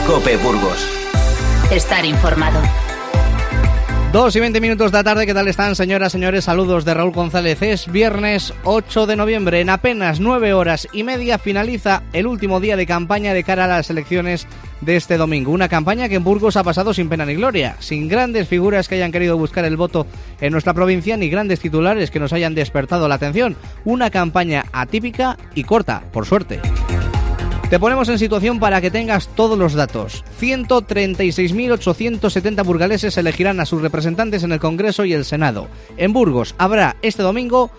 COPE Burgos. Estar informado. 2:20 de la tarde, ¿qué tal están, señoras, señores? Saludos de Raúl González. Es viernes 8 de noviembre. En apenas 9 horas y media finaliza el último día de campaña de cara a las elecciones de este domingo. Una campaña que en Burgos ha pasado sin pena ni gloria, sin grandes figuras que hayan querido buscar el voto en nuestra provincia, ni grandes titulares que nos hayan despertado la atención. Una campaña atípica y corta, por suerte. Te ponemos en situación para que tengas todos los datos. 136.870 burgaleses elegirán a sus representantes en el Congreso y el Senado. En Burgos habrá este domingo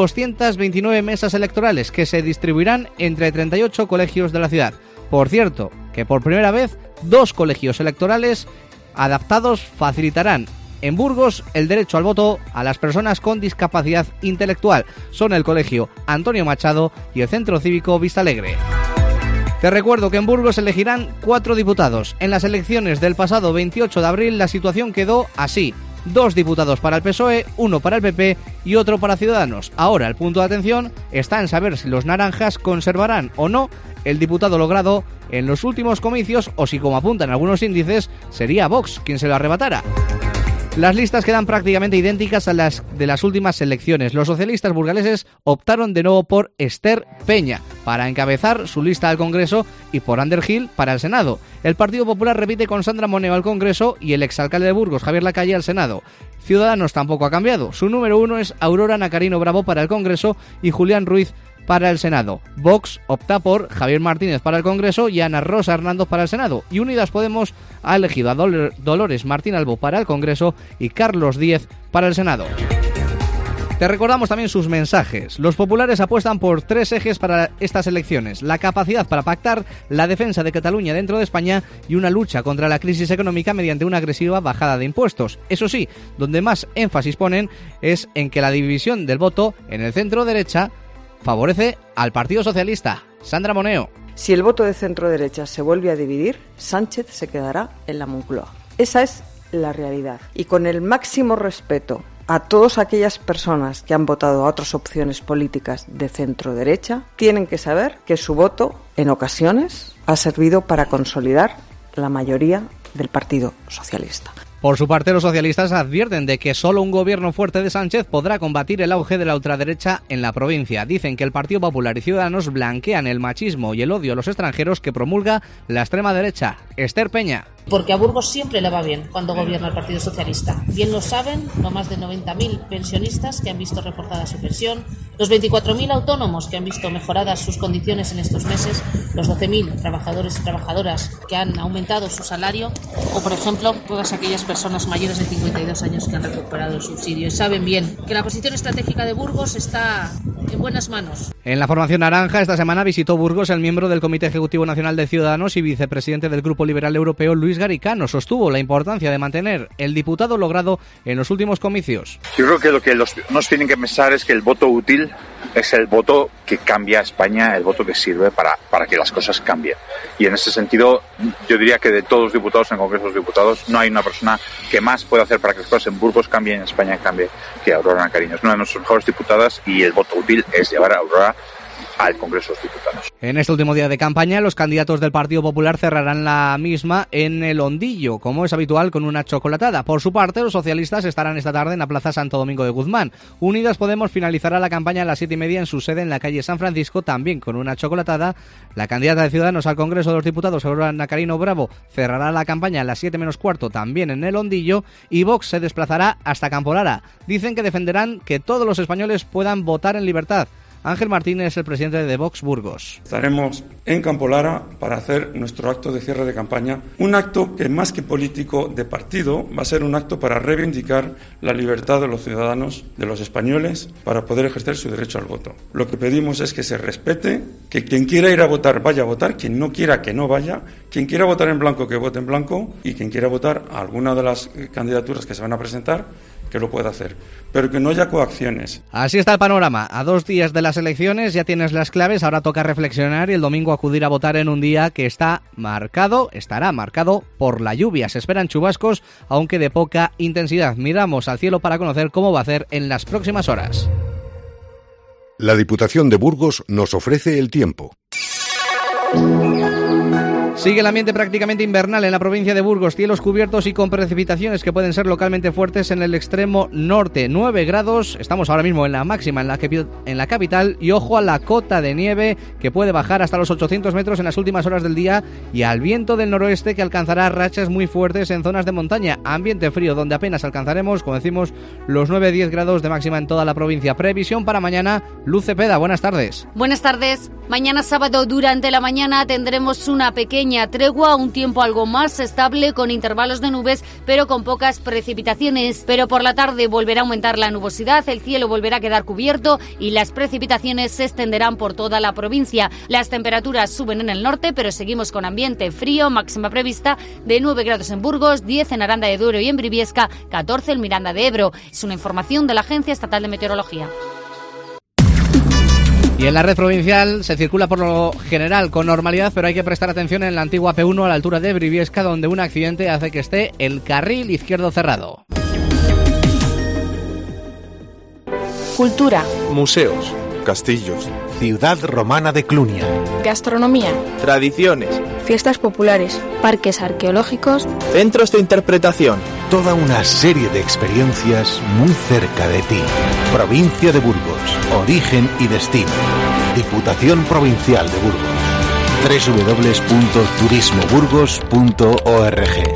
229 mesas electorales que se distribuirán entre 38 colegios de la ciudad. Por cierto, que por primera vez 2 colegios electorales adaptados facilitarán en Burgos el derecho al voto a las personas con discapacidad intelectual. Son el Colegio Antonio Machado y el Centro Cívico Vistalegre. Te recuerdo que en Burgos elegirán 4 diputados. En las elecciones del pasado 28 de abril la situación quedó así: 2 diputados para el PSOE, 1 para el PP y otro para Ciudadanos. Ahora el punto de atención está en saber si los naranjas conservarán o no el diputado logrado en los últimos comicios, o si, como apuntan algunos índices, sería Vox quien se lo arrebatara. Las listas quedan prácticamente idénticas a las de las últimas elecciones. Los socialistas burgaleses optaron de nuevo por Esther Peña para encabezar su lista al Congreso y por Ander Gil para el Senado. El Partido Popular repite con Sandra Moneo al Congreso y el exalcalde de Burgos, Javier Lacalle, al Senado. Ciudadanos tampoco ha cambiado. Su número 1 es Aurora Nacarino Bravo para el Congreso y Julián Ruiz para el Senado. Vox opta por Javier Martínez para el Congreso y Ana Rosa Hernández para el Senado. Y Unidas Podemos ha elegido a Dolores Martín Albo para el Congreso y Carlos Díez para el Senado. Te recordamos también sus mensajes. Los populares apuestan por 3 ejes para estas elecciones: la capacidad para pactar, la defensa de Cataluña dentro de España y una lucha contra la crisis económica mediante una agresiva bajada de impuestos. Eso sí, donde más énfasis ponen es en que la división del voto en el centro-derecha favorece al Partido Socialista. Sandra Moneo. Si el voto de centro-derecha se vuelve a dividir, Sánchez se quedará en la Moncloa. Esa es la realidad. Y con el máximo respeto a todas aquellas personas que han votado a otras opciones políticas de centro-derecha, tienen que saber que su voto, en ocasiones, ha servido para consolidar la mayoría del Partido Socialista. Por su parte, los socialistas advierten de que solo un gobierno fuerte de Sánchez podrá combatir el auge de la ultraderecha en la provincia. Dicen que el Partido Popular y Ciudadanos blanquean el machismo y el odio a los extranjeros que promulga la extrema derecha. Esther Peña. Porque a Burgos siempre le va bien cuando gobierna el Partido Socialista. Bien lo saben, no más de 90.000 pensionistas que han visto reforzada su pensión, los 24.000 autónomos que han visto mejoradas sus condiciones en estos meses, los 12.000 trabajadores y trabajadoras que han aumentado su salario, o por ejemplo, todas aquellas personas mayores de 52 años que han recuperado el subsidio. Y saben bien que la posición estratégica de Burgos está en buenas manos. En la formación naranja, esta semana visitó Burgos el miembro del Comité Ejecutivo Nacional de Ciudadanos y vicepresidente del Grupo Liberal Europeo, Luis Garicano. Sostuvo la importancia de mantener el diputado logrado en los últimos comicios. Yo creo que lo que nos tienen que pensar es que el voto útil es el voto que cambia a España, el voto que sirve para que las cosas cambien. Y en ese sentido, yo diría que de todos los diputados en el Congreso de los Diputados, no hay una persona que más pueda hacer para que las cosas en Burgos cambien, en España cambie, que Aurora Nacarino. Es una de nuestras mejores diputadas y el voto útil es llevar a Aurora al Congreso de los Diputados. En este último día de campaña, los candidatos del Partido Popular cerrarán la misma en el Hondillo, como es habitual, con una chocolatada. Por su parte, los socialistas estarán esta tarde en la Plaza Santo Domingo de Guzmán. Unidas Podemos finalizará la campaña a las 7:30 en su sede en la calle San Francisco, también con una chocolatada. La candidata de Ciudadanos al Congreso de los Diputados, Aurora Nacarino Bravo, cerrará la campaña a las 7 menos cuarto, también en el Hondillo, y Vox se desplazará hasta Campolara. Dicen que defenderán que todos los españoles puedan votar en libertad. Ángel Martínez es el presidente de Vox Burgos. Estaremos en Campolara para hacer nuestro acto de cierre de campaña, un acto que más que político de partido va a ser un acto para reivindicar la libertad de los ciudadanos, de los españoles, para poder ejercer su derecho al voto. Lo que pedimos es que se respete, que quien quiera ir a votar vaya a votar, quien no quiera que no vaya, quien quiera votar en blanco que vote en blanco y quien quiera votar a alguna de las candidaturas que se van a presentar que lo pueda hacer, pero que no haya coacciones. Así está el panorama. A 2 días de las elecciones ya tienes las claves, ahora toca reflexionar y el domingo acudir a votar en un día que estará marcado por la lluvia. Se esperan chubascos, aunque de poca intensidad. Miramos al cielo para conocer cómo va a hacer en las próximas horas. La Diputación de Burgos nos ofrece el tiempo. Sigue el ambiente prácticamente invernal en la provincia de Burgos, cielos cubiertos y con precipitaciones que pueden ser localmente fuertes en el extremo norte. 9 grados, estamos ahora mismo en la máxima en la capital, y ojo a la cota de nieve que puede bajar hasta los 800 metros en las últimas horas del día, y al viento del noroeste que alcanzará rachas muy fuertes en zonas de montaña. Ambiente frío donde apenas alcanzaremos, como decimos, los 9-10 grados de máxima en toda la provincia. Previsión para mañana, Luz Cepeda, buenas tardes. Buenas tardes. Mañana sábado durante la mañana tendremos una pequeña tregua, un tiempo algo más estable con intervalos de nubes pero con pocas precipitaciones. Pero por la tarde volverá a aumentar la nubosidad, el cielo volverá a quedar cubierto y las precipitaciones se extenderán por toda la provincia. Las temperaturas suben en el norte pero seguimos con ambiente frío, máxima prevista de 9 grados en Burgos, 10 en Aranda de Duero y en Briviesca, 14 en Miranda de Ebro. Es una información de la Agencia Estatal de Meteorología. Y en la red provincial se circula por lo general con normalidad, pero hay que prestar atención en la antigua P1 a la altura de Briviesca, donde un accidente hace que esté el carril izquierdo cerrado. Cultura. Museos, castillos, ciudad romana de Clunia, gastronomía, tradiciones, fiestas populares, parques arqueológicos, centros de interpretación. Toda una serie de experiencias muy cerca de ti. Provincia de Burgos, origen y destino. Diputación Provincial de Burgos. www.turismoburgos.org.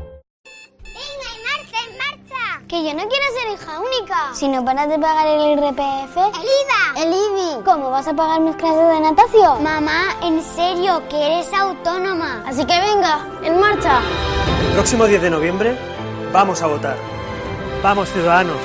Que yo no quiero ser hija única. Si no paras de pagar el IRPF, el IVA, el IBI, ¿cómo vas a pagar mis clases de natación? Mamá, en serio, que eres autónoma. Así que venga, en marcha. El próximo 10 de noviembre vamos a votar. Vamos, ciudadanos.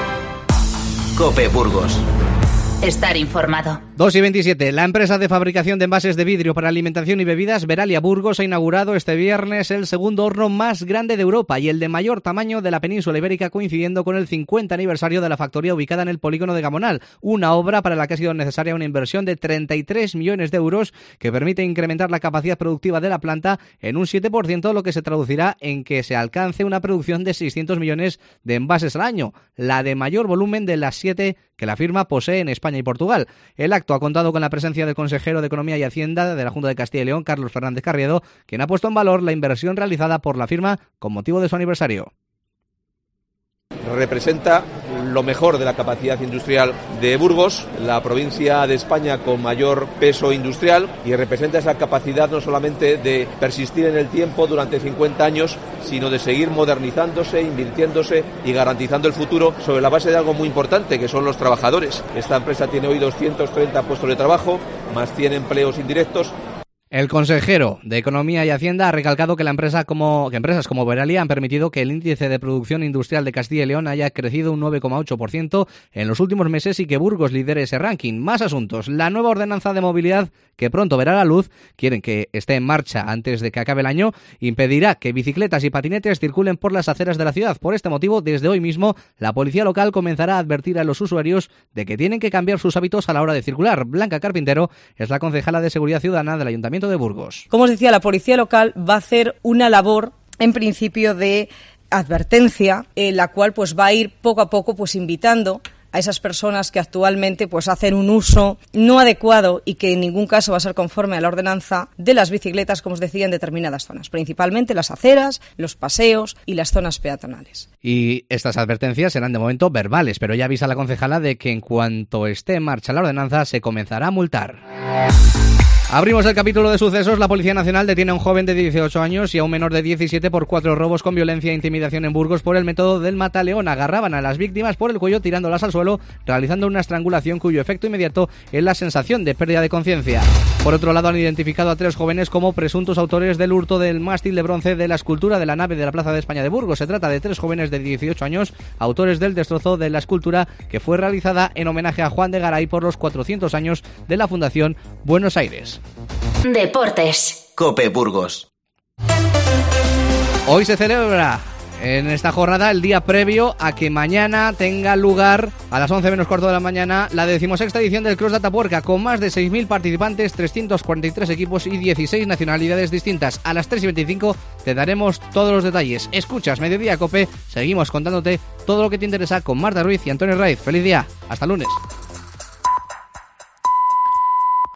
COPE Burgos. Estar informado. 2:27. La empresa de fabricación de envases de vidrio para alimentación y bebidas, Veralia Burgos, ha inaugurado este viernes el segundo horno más grande de Europa y el de mayor tamaño de la península ibérica, coincidiendo con el 50 aniversario de la factoría ubicada en el polígono de Gamonal. Una obra para la que ha sido necesaria una inversión de 33 millones de euros que permite incrementar la capacidad productiva de la planta en un 7%, lo que se traducirá en que se alcance una producción de 600 millones de envases al año, la de mayor volumen de las 7 que la firma posee en España y Portugal. El acto ha contado con la presencia del consejero de Economía y Hacienda de la Junta de Castilla y León, Carlos Fernández Carriedo, quien ha puesto en valor la inversión realizada por la firma con motivo de su aniversario. Representa lo mejor de la capacidad industrial de Burgos, la provincia de España con mayor peso industrial, y representa esa capacidad no solamente de persistir en el tiempo durante 50 años, sino de seguir modernizándose, invirtiéndose y garantizando el futuro sobre la base de algo muy importante, que son los trabajadores. Esta empresa tiene hoy 230 puestos de trabajo, más 100 empleos indirectos. El consejero de Economía y Hacienda ha recalcado que empresas como Veralia han permitido que el índice de producción industrial de Castilla y León haya crecido un 9,8% en los últimos meses y que Burgos lidere ese ranking. Más asuntos. La nueva ordenanza de movilidad, que pronto verá la luz, quieren que esté en marcha antes de que acabe el año, impedirá que bicicletas y patinetes circulen por las aceras de la ciudad. Por este motivo, desde hoy mismo, la policía local comenzará a advertir a los usuarios de que tienen que cambiar sus hábitos a la hora de circular. Blanca Carpintero es la concejala de Seguridad Ciudadana del Ayuntamiento de Burgos. Como os decía, la policía local va a hacer una labor, en principio, de advertencia, en la cual pues va a ir poco a poco pues invitando a esas personas que actualmente pues hacen un uso no adecuado y que en ningún caso va a ser conforme a la ordenanza de las bicicletas, como os decía, en determinadas zonas, principalmente las aceras, los paseos y las zonas peatonales. Y estas advertencias serán de momento verbales, pero ya avisa la concejala de que en cuanto esté en marcha la ordenanza se comenzará a multar. Abrimos el capítulo de sucesos. La Policía Nacional detiene a un joven de 18 años y a un menor de 17 por 4 robos con violencia e intimidación en Burgos por el método del mataleón. Agarraban a las víctimas por el cuello tirándolas al suelo, realizando una estrangulación cuyo efecto inmediato es la sensación de pérdida de conciencia. Por otro lado, han identificado a 3 jóvenes como presuntos autores del hurto del mástil de bronce de la escultura de la nave de la Plaza de España de Burgos. Se trata de 3 jóvenes de 18 años, autores del destrozo de la escultura que fue realizada en homenaje a Juan de Garay por los 400 años de la Fundación Buenos Aires. Deportes. COPE Burgos. Hoy se celebra en esta jornada el día previo a que mañana tenga lugar a las 11 menos cuarto de la mañana la 16ª edición del Cross de Atapuerca, con más de 6.000 participantes, 343 equipos y 16 nacionalidades distintas. A las 3:25 te daremos todos los detalles. Escuchas Mediodía COPE, seguimos contándote todo lo que te interesa con Marta Ruiz y Antonio Raiz. Feliz día, hasta lunes.